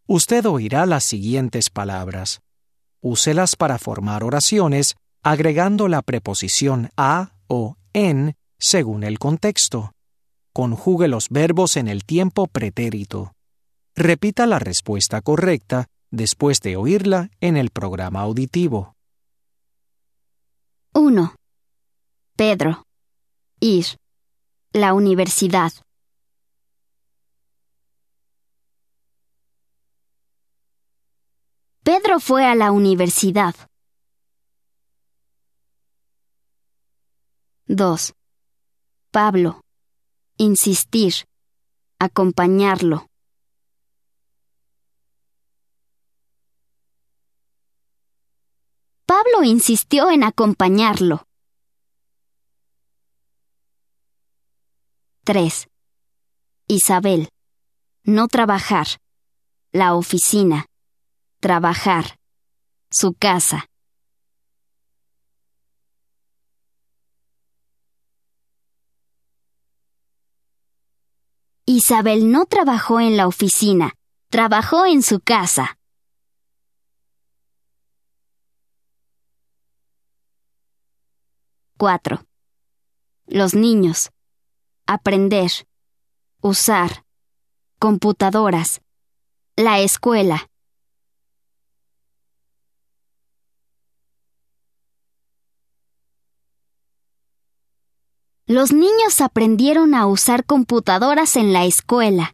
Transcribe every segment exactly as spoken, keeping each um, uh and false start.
Usted oirá las siguientes palabras. Úselas para formar oraciones agregando la preposición a o en según el contexto. Conjugue los verbos en el tiempo pretérito. Repita la respuesta correcta después de oírla en el programa auditivo. uno. Pedro. Ir. La universidad. Pedro fue a la universidad. dos. Pablo. Insistir. Acompañarlo. Pablo insistió en acompañarlo. tres. Isabel. No trabajar. La oficina. Trabajar. Su casa. Isabel no trabajó en la oficina, trabajó en su casa. cuatro. Los niños. Aprender. Usar. Computadoras. La escuela. Los niños aprendieron a usar computadoras en la escuela.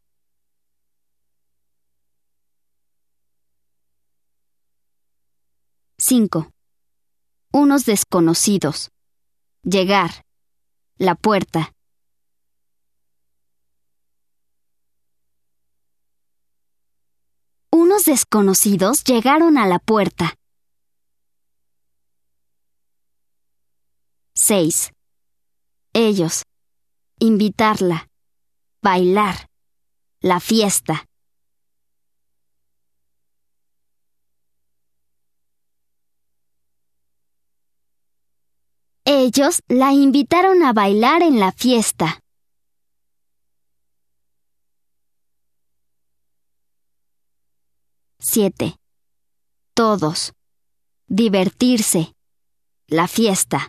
cinco. Unos desconocidos. Llegar. La puerta. Unos desconocidos llegaron a la puerta. seis. Ellos. Invitarla. Bailar. La fiesta. Ellos la invitaron a bailar en la fiesta. siete. Todos. Divertirse. La fiesta.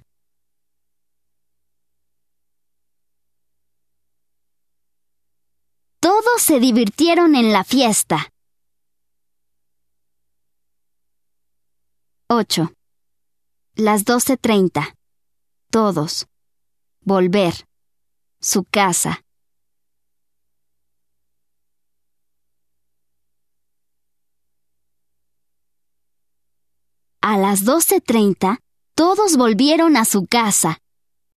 Todos se divirtieron en la fiesta. ocho. Las doce treinta. Todos. Volver. Su casa. A las doce treinta, todos volvieron a su casa.